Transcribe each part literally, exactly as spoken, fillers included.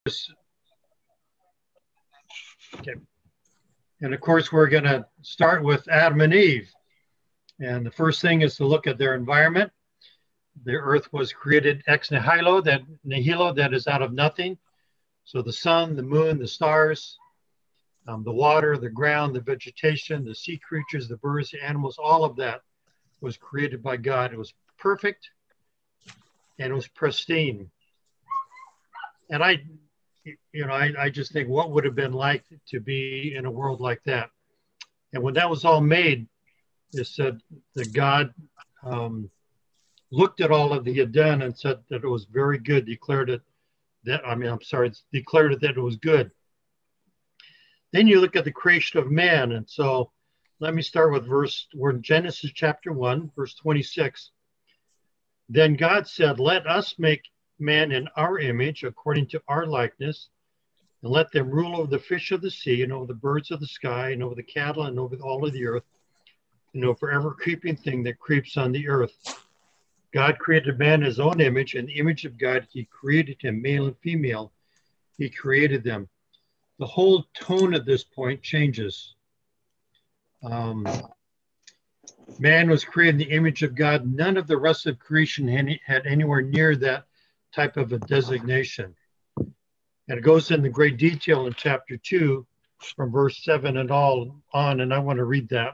Okay. And of course, we're going to start with Adam and Eve. And the first thing is to look at their environment. The earth was created ex nihilo, that nihilo, that is out of nothing. So the sun, the moon, the stars, um, the water, the ground, the vegetation, the sea creatures, the birds, the animals, all of that was created by God. It was perfect and it was pristine. And I, you know, I, I just think what would have been like to be in a world like that. And when that was all made, it said that God um, looked at all of that he had done and said that it was very good, declared it that, I mean, I'm sorry, declared it that it was good. Then you look at the creation of man. And so let me start with verse, we're in Genesis chapter one, verse twenty-six. Then God said, let us make man in our image, according to our likeness, and let them rule over the fish of the sea, and over the birds of the sky, and over the cattle, and over all of the earth, and over every creeping thing that creeps on the earth. God created man in his own image. In the image of God, he created him, male and female. He created them. The whole tone at this point changes. Um, man was created in the image of God. None of the rest of creation had anywhere near that type of a designation. And it goes into great detail in chapter two from verse seven and all on, and I want to read that.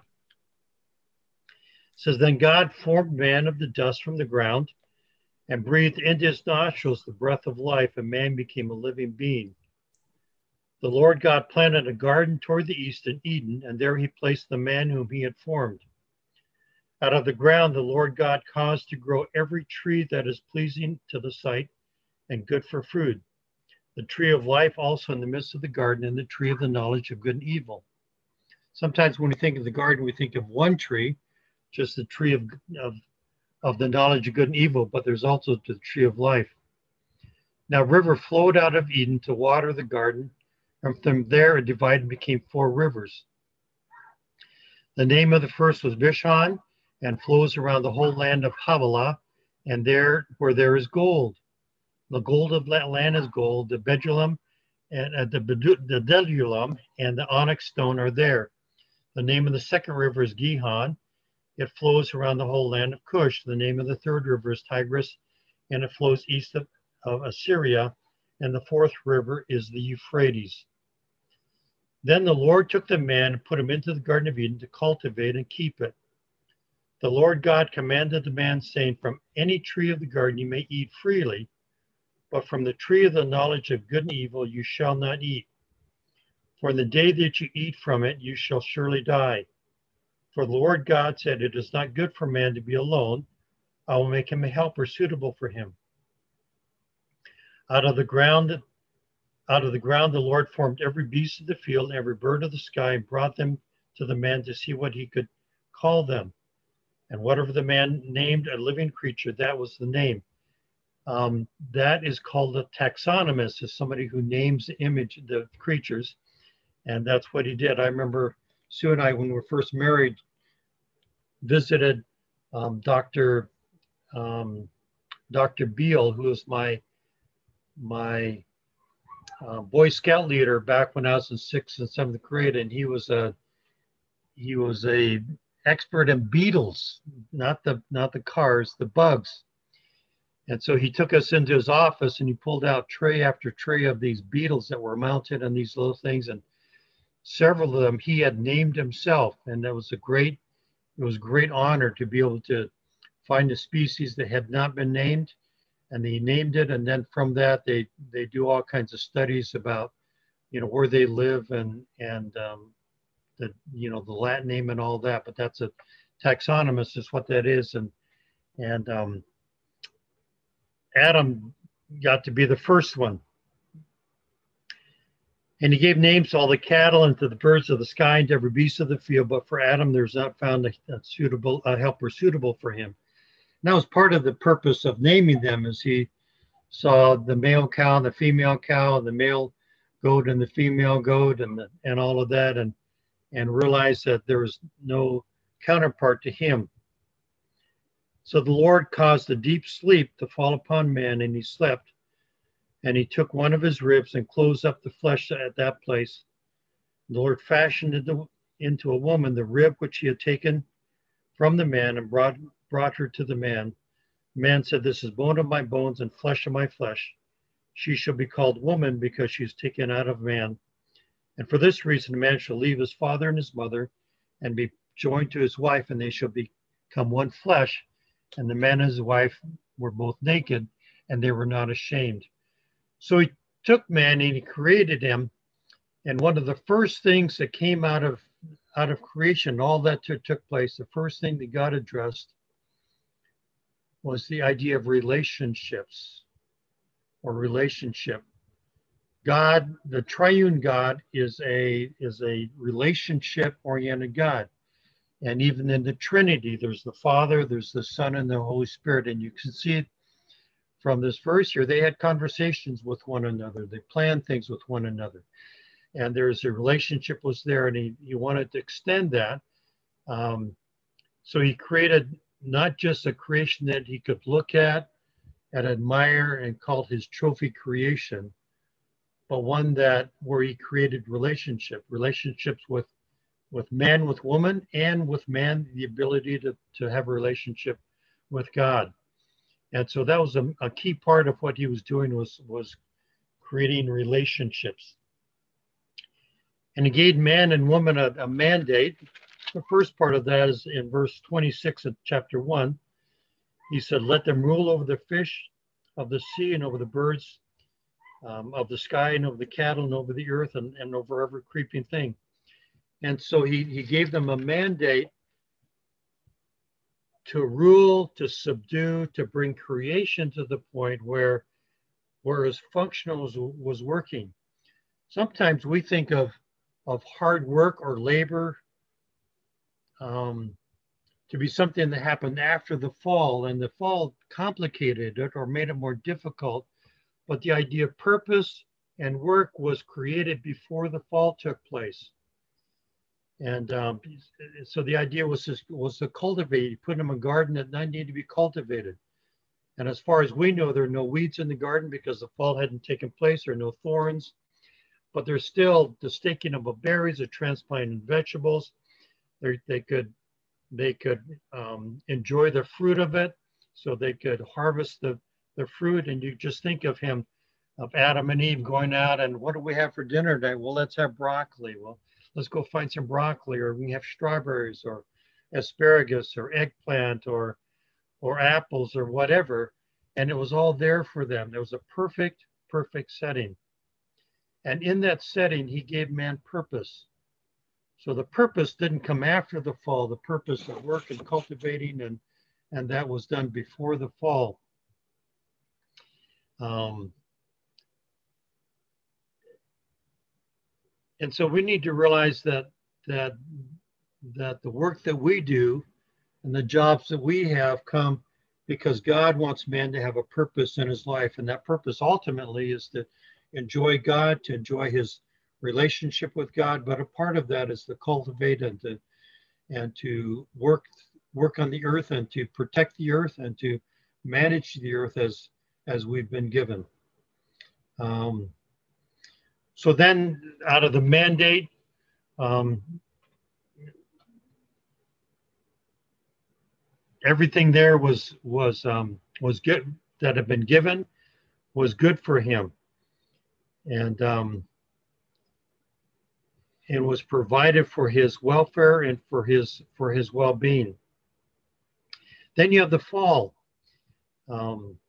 It says, then God formed man of the dust from the ground and breathed into his nostrils the breath of life, and man became a living being. The Lord God planted a garden toward the east in Eden, and there he placed the man whom he had formed. Out of the ground, the Lord God caused to grow every tree that is pleasing to the sight and good for food. The tree of life also in the midst of the garden, and the tree of the knowledge of good and evil. Sometimes when we think of the garden, we think of one tree, just the tree of, of, of the knowledge of good and evil, but there's also the tree of life. Now, a river flowed out of Eden to water the garden, and from there it divided and became four rivers. The name of the first was Bishon, and flows around the whole land of Havilah, and there where there is gold. The gold of that land is gold. The bdellium and uh, the, the bdellium and the onyx stone are there. The name of the second river is Gihon. It flows around the whole land of Cush. The name of the third river is Tigris, and it flows east of, of Assyria. And the fourth river is the Euphrates. Then the Lord took the man and put him into the Garden of Eden to cultivate and keep it. The Lord God commanded the man, saying, from any tree of the garden you may eat freely, but from the tree of the knowledge of good and evil you shall not eat. For in the day that you eat from it, you shall surely die. For the Lord God said, it is not good for man to be alone. I will make him a helper suitable for him. Out of the ground, out of the ground the Lord formed every beast of the field and every bird of the sky, and brought them to the man to see what he could call them. And whatever the man named a living creature, that was the name. Um, that is called a taxonomist, is somebody who names the image, the creatures. And that's what he did. I remember Sue and I, when we were first married, visited um, Doctor Um, Doctor Beal, who was my, my uh, Boy Scout leader back when I was in sixth and seventh grade. And he was a, he was a expert in beetles, not the, not the cars, the bugs. And so he took us into his office and he pulled out tray after tray of these beetles that were mounted on these little things. And several of them he had named himself. And that was a great, it was a great honor to be able to find a species that had not been named. And he named it. And then from that, they, they do all kinds of studies about, you know, where they live and, and um, the, you know, the Latin name and all that. But that's a taxonomist is what that is. And, and, um, Adam got to be the first one. And he gave names to all the cattle and to the birds of the sky and to every beast of the field. But for Adam, there's not found a, a suitable, a helper suitable for him. And that was part of the purpose of naming them, as he saw the male cow and the female cow, the male goat and the female goat, and the, and all of that, and and realized that there was no counterpart to him. So the Lord caused a deep sleep to fall upon man, and he slept. And he took one of his ribs and closed up the flesh at that place. The Lord fashioned into, into a woman the rib which he had taken from the man and brought, brought her to the man. The man said, this is bone of my bones and flesh of my flesh. She shall be called woman because she is taken out of man. And for this reason, a man shall leave his father and his mother and be joined to his wife, and they shall become one flesh. And the man and his wife were both naked, and they were not ashamed. So he took man and he created him. And one of the first things that came out of out of creation, all that took, took place, the first thing that God addressed was the idea of relationships or relationship. God, the triune God, is a is a relationship-oriented God. And even in the Trinity, there's the Father, there's the Son, and the Holy Spirit. And you can see it from this verse here. They had conversations with one another. They planned things with one another. And there's a relationship was there, and he, he wanted to extend that. Um, so he created not just a creation that he could look at and admire and call his trophy creation, but one that where he created relationship, relationships with with man, with woman, and with man, the ability to, to have a relationship with God. And so that was a, a key part of what he was doing was, was creating relationships. And he gave man and woman a, a mandate. The first part of that is in verse twenty-six of chapter one. He said, let them rule over the fish of the sea and over the birds um, of the sky and over the cattle and over the earth and, and over every creeping thing. And so he, he gave them a mandate to rule, to subdue, to bring creation to the point where, where his functional was, was working. Sometimes we think of, of hard work or labor um, to be something that happened after the fall, and the fall complicated it or made it more difficult. But the idea of purpose and work was created before the fall took place. And um, so the idea was to, was to cultivate. You put them in a garden that needed to be cultivated. And as far as we know, there are no weeds in the garden because the fall hadn't taken place. There are no thorns. But there's still the staking of berries, the transplanting vegetables. They're, they could they could um, enjoy the fruit of it, so they could harvest the, the fruit. And you just think of him, of Adam and Eve going out, and what do we have for dinner today? Well, let's have broccoli. Well, let's go find some broccoli, or we have strawberries or asparagus or eggplant or or apples or whatever. And it was all there for them. There was a perfect, perfect setting. And in that setting, he gave man purpose. So the purpose didn't come after the fall, the purpose of work and cultivating, and, and that was done before the fall. Um, and so we need to realize that, that, that the work that we do and the jobs that we have come because God wants man to have a purpose in his life. And that purpose ultimately is to enjoy God, to enjoy his relationship with God. But a part of that is to cultivate and to and to work work on the earth and to protect the earth and to manage the earth as as we've been given. Um, so then out of the mandate, um, everything there was was um, was good that had been given was good for him. And um, it was provided for his welfare and for his for his well-being. Then you have the fall. Um,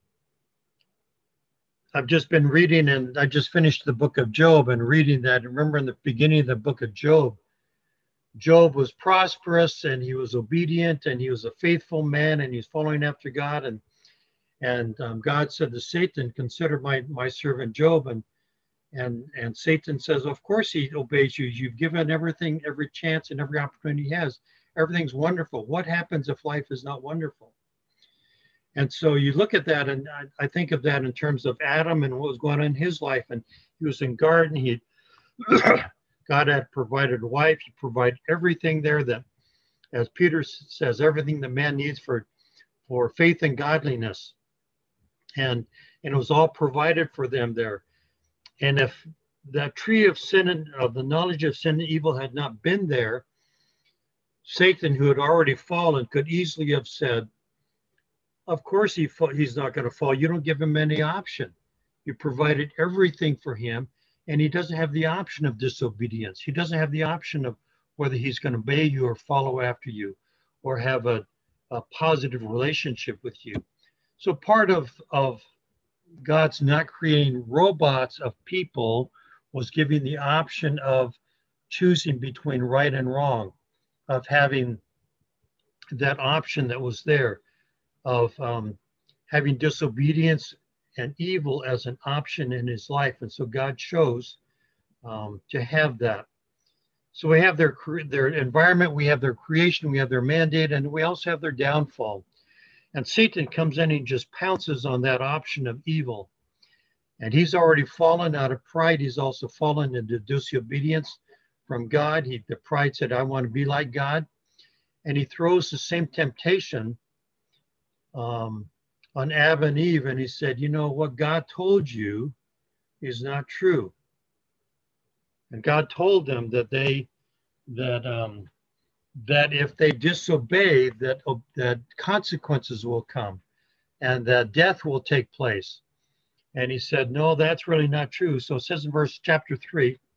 I've just been reading, and I just finished the book of Job and reading that. Remember in the beginning of the book of Job, Job was prosperous and he was obedient and he was a faithful man and he's following after God. And and um, God said to Satan, "Consider my my servant Job." And And and Satan says, of course he obeys you. You've given everything, every chance and every opportunity he has. Everything's wonderful. What happens if life is not wonderful? And so you look at that, and I, I think of that in terms of Adam and what was going on in his life. And he was in garden. He God had provided a wife. He provided everything there that, as Peter says, everything the man needs for, for faith and godliness. And and it was all provided for them there. And if that tree of sin and of the knowledge of sin and evil had not been there, Satan, who had already fallen, could easily have said, of course he he's not going to fall. You don't give him any option. You provided everything for him, and he doesn't have the option of disobedience. He doesn't have the option of whether he's going to obey you or follow after you or have a, a positive relationship with you. So part of, of God's not creating robots of people was giving the option of choosing between right and wrong, of having that option that was there, of um, having disobedience and evil as an option in his life. And so God chose um, to have that. So we have their, their environment, we have their creation, we have their mandate, and we also have their downfall. And Satan comes in and just pounces on that option of evil. And he's already fallen out of pride. He's also fallen into disobedience from God. He, the pride said, I want to be like God. And he throws the same temptation um, on Adam and Eve. And he said, you know, what God told you is not true. And God told them that they, that, um, that if they disobey, that, uh, that consequences will come and that death will take place. And he said, no, that's really not true. So it says in verse chapter three, it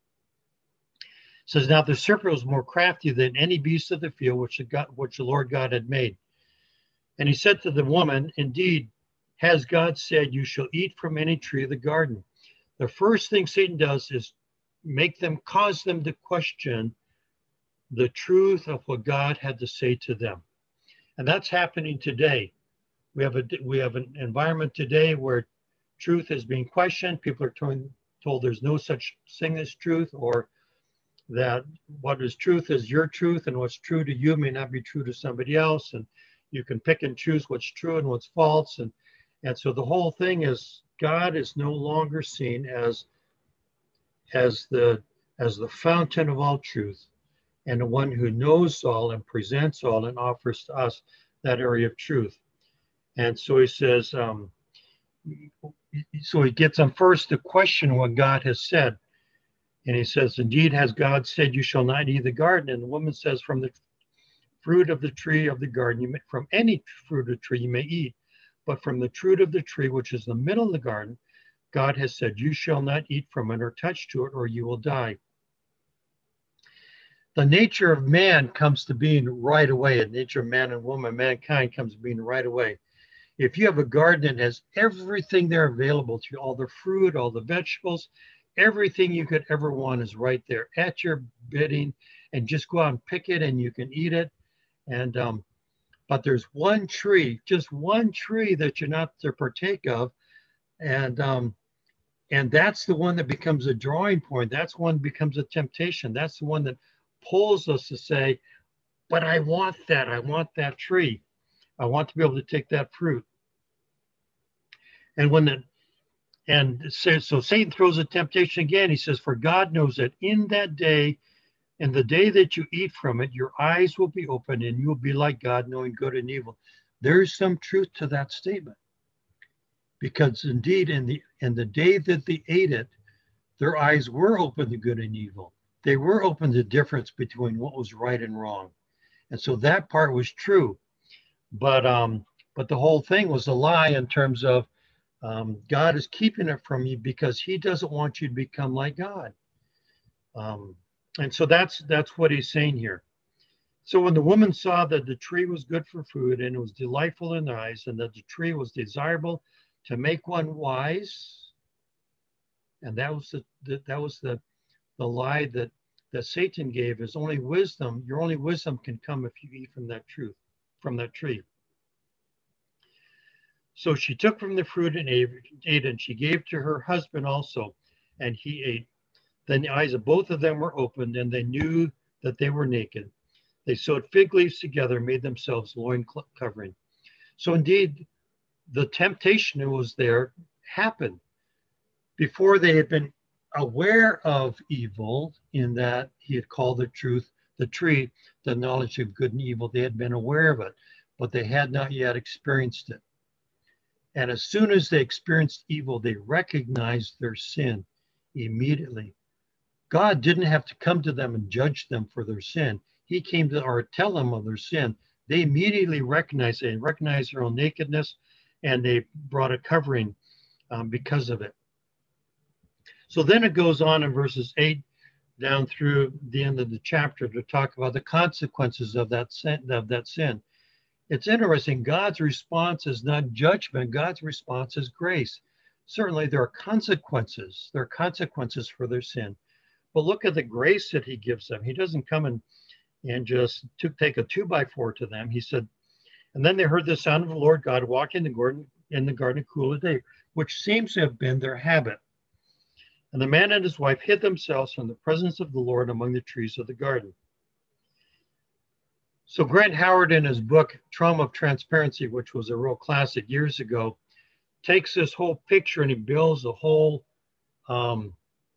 says, now the serpent was more crafty than any beast of the field which the, God, which the Lord God had made. And he said to the woman, indeed, has God said, you shall eat from any tree of the garden? The first thing Satan does is make them, cause them to question the truth of what God had to say to them. And that's happening today. We have a, we have an environment today where truth is being questioned. People are told, told there's no such thing as truth, or that what is truth is your truth, and what's true to you may not be true to somebody else. And you can pick and choose what's true and what's false. And, and so the whole thing is God is no longer seen as, as, the, as the fountain of all truth and the one who knows all and presents all and offers to us that area of truth. And so he says, um, so he gets them first to question what God has said. And he says, indeed, has God said, you shall not eat the garden? And the woman says, from the fruit of the tree of the garden, you may, from any fruit of the tree you may eat, but from the fruit of the tree, which is in the middle of the garden, God has said, you shall not eat from it or touch to it, or you will die. The nature of man comes to being right away. The nature of man and woman, mankind comes to being right away. If you have a garden that has everything there available to you, all the fruit, all the vegetables, everything you could ever want is right there at your bidding, and just go out and pick it and you can eat it. And um, but there's one tree, just one tree that you're not to partake of, and um, and that's the one that becomes a drawing point. That's one that becomes a temptation. That's the one that pulls us to say, but I want that. I want that tree. I want to be able to take that fruit. And when the and so, so Satan throws a temptation again. He says, for God knows that in that day, in the day that you eat from it, your eyes will be open and you will be like God, knowing good and evil. There's some truth to that statement. Because indeed, in the in the day that they ate it, their eyes were open to good and evil. They were open to the difference between what was right and wrong. And so that part was true. But um, but the whole thing was a lie in terms of um, God is keeping it from you because he doesn't want you to become like God. Um, and so that's that's what he's saying here. So when the woman saw that the tree was good for food and it was delightful in the eyes, and that the tree was desirable to make one wise, and that was the, the that was the the lie that that Satan gave, is only wisdom. Your only wisdom can come if you eat from that truth, from that tree. So she took from the fruit and ate, and she gave to her husband also, and he ate. Then the eyes of both of them were opened, and they knew that they were naked. They sewed fig leaves together, made themselves loin covering. So indeed, the temptation that was there happened before they had been aware of evil, in that he had called the truth, the tree, the knowledge of good and evil. They had been aware of it, but they had not yet experienced it. And as soon as they experienced evil, they recognized their sin immediately. God didn't have to come to them and judge them for their sin. He came to or tell them of their sin. They immediately recognized it, they recognized their own nakedness, and they brought a covering um, because of it. So then it goes on in verses eight down through the end of the chapter to talk about the consequences of that sin, of that sin. It's interesting. God's response is not judgment. God's response is grace. Certainly there are consequences. There are consequences for their sin. But look at the grace that he gives them. He doesn't come and, and just to take a two by four to them. He said, and then they heard the sound of the Lord God walking in the garden in the garden cool of day, which seems to have been their habit. And the man and his wife hid themselves from the presence of the Lord among the trees of the garden. So Grant Howard, in his book, Trauma of Transparency, which was a real classic years ago, takes this whole picture and he builds a whole um,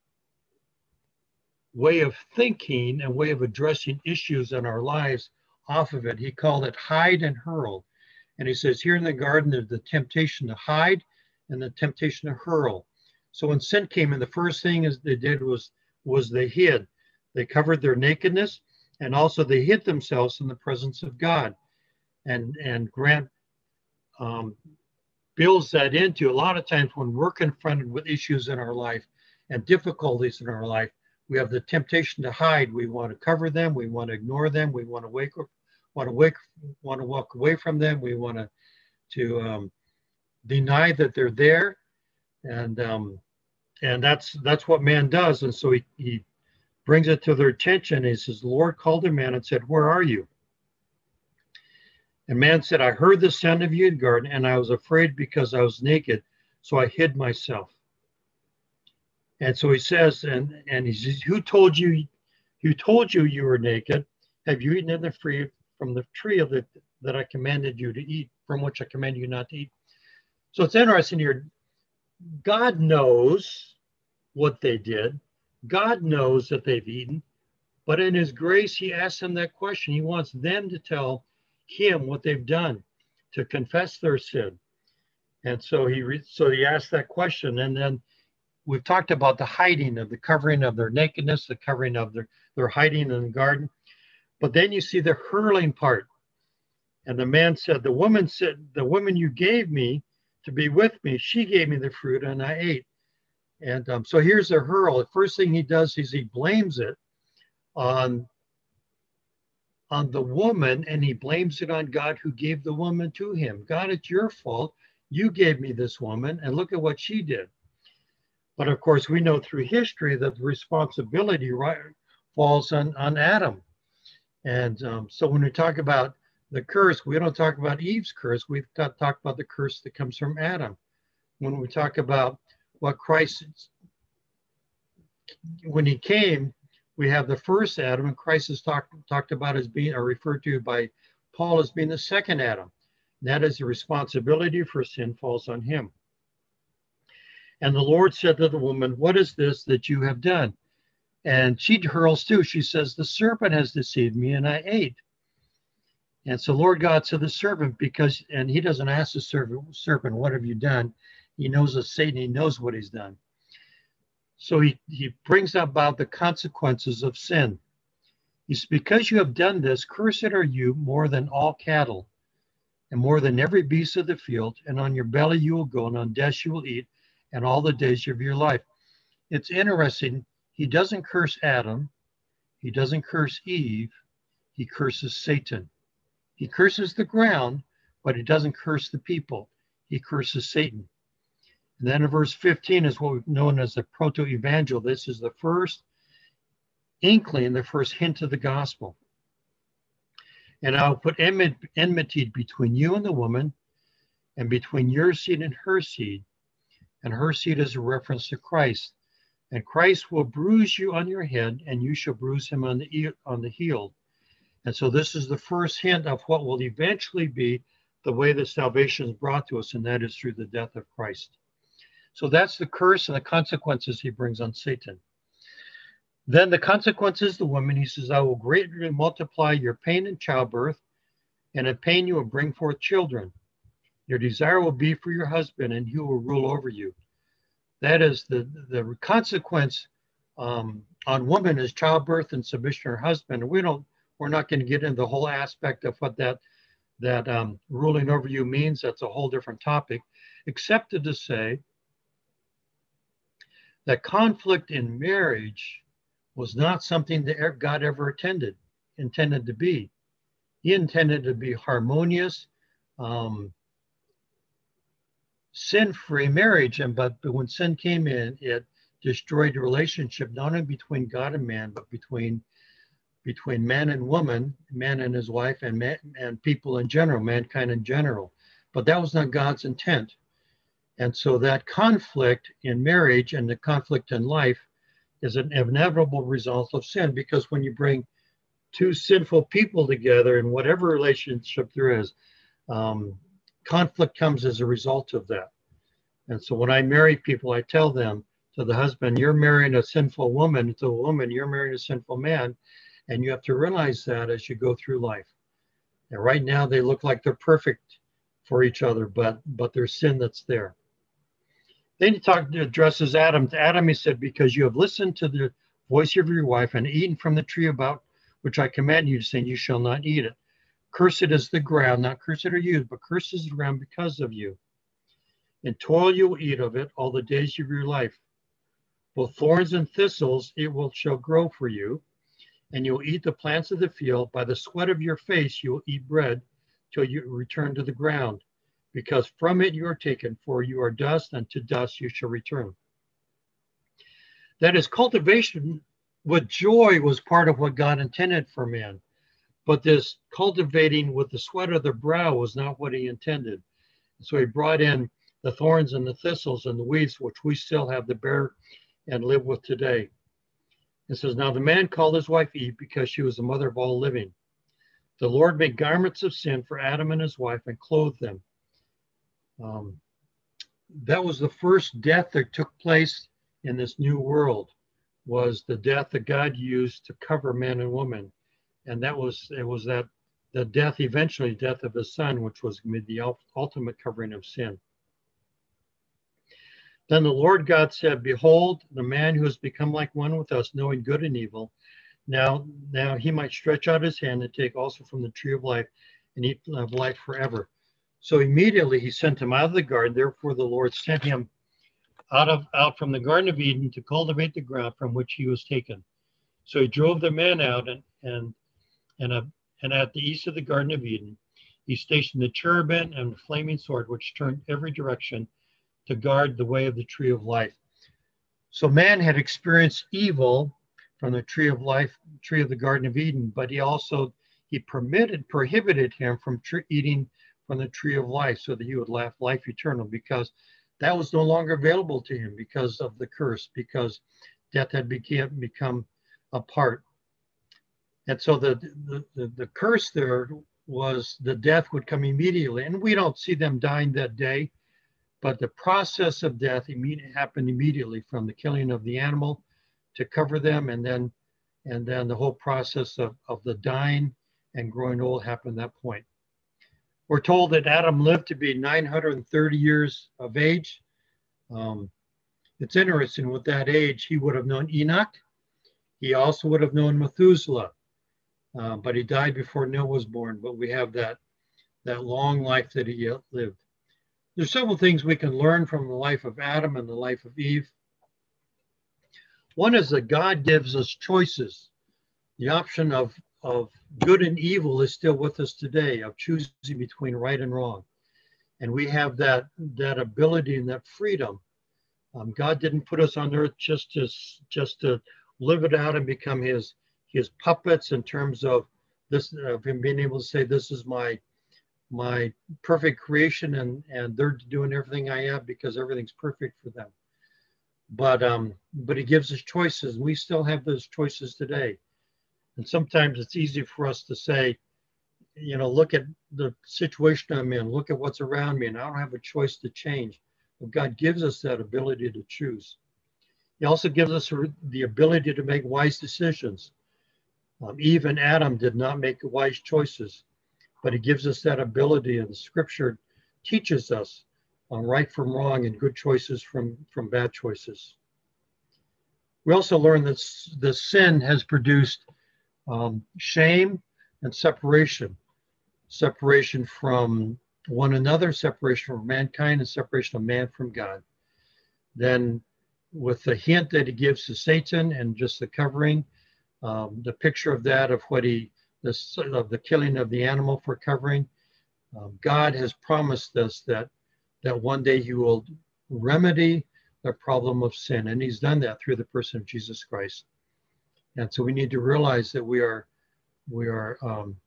way of thinking and way of addressing issues in our lives off of it. He called it hide and hurl. And he says here in the garden, there's the temptation to hide and the temptation to hurl. So when sin came in, the first thing is they did was, was they hid. They covered their nakedness, and also they hid themselves in the presence of God. And, and Grant um, builds that into a lot of times when we're confronted with issues in our life and difficulties in our life, we have the temptation to hide. We want to cover them. We want to ignore them. We want to wake, want to wake, want to walk away from them. We want to, to um, deny that they're there. And um, and that's that's what man does. And so he, he brings it to their attention. He says, the Lord called a man and said, where are you? And man said, I heard the sound of you in the garden, and I was afraid because I was naked, so I hid myself. And so he says, and, and he says, who told you, who told you you were naked? Have you eaten in the free from the tree of the, that I commanded you to eat, from which I commanded you not to eat? So it's interesting here. God knows what they did. God knows that they've eaten, but in his grace, he asks them that question. He wants them to tell him what they've done, to confess their sin. And so he re- so he asked that question. And then we've talked about the hiding of the covering of their nakedness, the covering of their, their hiding in the garden. But then you see the hurling part. And the man said, the woman said, the woman you gave me to be with me, she gave me the fruit and I ate. And um, so here's the hurl. The first thing he does is he blames it on, on the woman, and he blames it on God who gave the woman to him. God, it's your fault. You gave me this woman, and look at what she did. But of course, we know through history that the responsibility right, falls on, on Adam. And um, so when we talk about the curse, we don't talk about Eve's curse. We've got, talked about the curse that comes from Adam. When we talk about what Christ, when he came, we have the first Adam, and Christ is talked talked about as being, or referred to by Paul as being the second Adam. And that is the responsibility for sin falls on him. And the Lord said to the woman, what is this that you have done? And she hurls too. She says, the serpent has deceived me and I ate. And so Lord God said the serpent, because, and he doesn't ask the serpent, serpent, what have you done? He knows of Satan, he knows what he's done. So he, he brings about the consequences of sin. He says, because you have done this, cursed are you more than all cattle, and more than every beast of the field, and on your belly you will go, and on death you will eat, and all the days of your life. It's interesting, he doesn't curse Adam, he doesn't curse Eve, he curses Satan. He curses the ground, but he doesn't curse the people. He curses Satan. And then in verse fifteen is what we've known as the proto-evangel. This is the first inkling, the first hint of the gospel. And I'll put enmity between you and the woman, and between your seed and her seed. And her seed is a reference to Christ. And Christ will bruise you on your head, and you shall bruise him on the, on the heel. And so this is the first hint of what will eventually be the way that salvation is brought to us, and that is through the death of Christ. So that's the curse and the consequences he brings on Satan. Then the consequences, the woman, he says, I will greatly multiply your pain in childbirth, and in pain you will bring forth children. Your desire will be for your husband, and he will rule over you. That is the, the consequence um, on woman is childbirth and submission to her husband. And we don't, we're not going to get into the whole aspect of what that, that um, ruling over you means. That's a whole different topic, except to say that conflict in marriage was not something that God ever intended, intended to be. He intended to be harmonious, um, sin-free marriage. And but, but when sin came in, it destroyed the relationship not only between God and man, but between between man and woman, man and his wife, and man, and people in general, mankind in general. But that was not God's intent. And so that conflict in marriage and the conflict in life is an inevitable result of sin, because when you bring two sinful people together in whatever relationship there is, um, conflict comes as a result of that. And so when I marry people, I tell them, to the husband, you're marrying a sinful woman. To a woman, you're marrying a sinful man. And you have to realize that as you go through life. And right now they look like they're perfect for each other, but but there's sin that's there. Then he talked, addresses Adam. To Adam, he said, because you have listened to the voice of your wife and eaten from the tree about which I command you, saying, you shall not eat it. Cursed is the ground, not cursed are you, but cursed is the ground because of you. In toil you will eat of it all the days of your life. Both thorns and thistles it will shall grow for you, and you will eat the plants of the field. By the sweat of your face you will eat bread till you return to the ground, because from it you are taken, for you are dust, and to dust you shall return. That is, cultivation with joy was part of what God intended for man. But this cultivating with the sweat of the brow was not what he intended. So he brought in the thorns and the thistles and the weeds, which we still have to bear and live with today. It says, now the man called his wife Eve because she was the mother of all living. The Lord made garments of sin for Adam and his wife and clothed them. Um, that was the first death that took place in this new world, was the death that God used to cover man and woman. And that was, it was that the death, eventually death of his son, which was the ultimate covering of sin. Then the Lord God said, behold, the man who has become like one with us, knowing good and evil, now, now he might stretch out his hand and take also from the tree of life and eat of life forever. So immediately he sent him out of the garden. Therefore the Lord sent him out of out from the Garden of Eden to cultivate the ground from which he was taken. So he drove the man out, and and and, a, and at the east of the Garden of Eden, he stationed the cherubim and the flaming sword, which turned every direction to guard the way of the tree of life. So man had experienced evil from the tree of life, tree of the Garden of Eden, but he also, he permitted, prohibited him from tr- eating from the tree of life so that he would have life eternal, because that was no longer available to him because of the curse, because death had became, become a part. And so the, the, the, the curse there was the death would come immediately. And we don't see them dying that day, but the process of death immediately happened immediately, from the killing of the animal to cover them, and then and then the whole process of, of the dying and growing old happened at that point. We're told that Adam lived to be nine hundred thirty years of age. Um, it's interesting, with that age, he would have known Enoch. He also would have known Methuselah, uh, but he died before Noah was born. But we have that, that long life that he lived. There's several things we can learn from the life of Adam and the life of Eve. One is that God gives us choices. The option of, of good and evil is still with us today, of choosing between right and wrong. And we have that, that ability and that freedom. Um, God didn't put us on earth just to, just to live it out and become his, his puppets, in terms of this, of him being able to say, this is my my perfect creation, and and they're doing everything I have because everything's perfect for them. But um but he gives us choices, and we still have those choices today. And sometimes it's easy for us to say, you know, look at the situation I'm in, look at what's around me, and I don't have a choice to change. But God gives us that ability to choose. He also gives us the ability to make wise decisions. Um, Eve and Adam did not make wise choices, but he gives us that ability in the scripture teaches us on right from wrong and good choices from, from bad choices. We also learn that the sin has produced um, shame and separation, separation from one another, separation from mankind, and separation of man from God. Then with the hint that he gives to Satan and just the covering, um, the picture of that, of what he, the, of the killing of the animal for covering, um, God has promised us that, that one day he will remedy the problem of sin. And he's done that through the person of Jesus Christ. And so we need to realize that we are, we are um,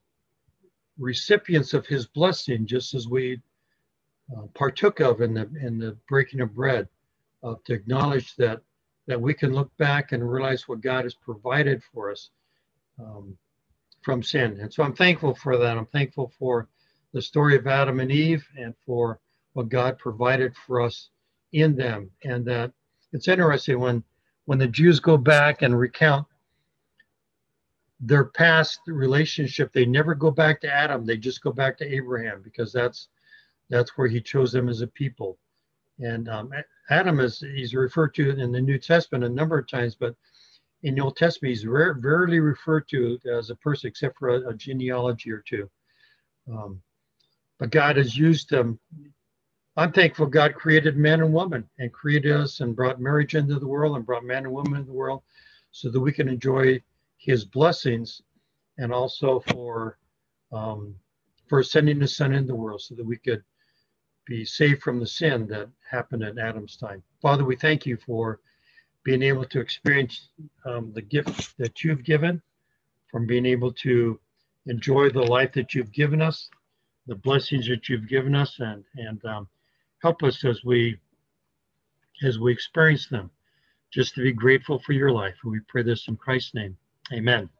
recipients of his blessing, just as we uh, partook of in the, in the breaking of bread, uh, to acknowledge that, that we can look back and realize what God has provided for us um, from sin. And so I'm thankful for that. I'm thankful for the story of Adam and Eve and for what God provided for us in them. And that it's interesting when, when the Jews go back and recount their past relationship, they never go back to Adam. They just go back to Abraham, because that's, that's where he chose them as a people. And um, Adam is, he's referred to in the New Testament a number of times, but in the Old Testament, he's rare, rarely referred to as a person, except for a, a genealogy or two. Um, but God has used them. I'm thankful God created man and woman and created us and brought marriage into the world and brought man and woman into the world so that we can enjoy his blessings, and also for, um, for sending his son into the world so that we could be saved from the sin that happened at Adam's time. Father, we thank you for being able to experience um, the gift that you've given, from being able to enjoy the life that you've given us, the blessings that you've given us, and, and um, help us as we, as we experience them, just to be grateful for your life. And we pray this in Christ's name. Amen.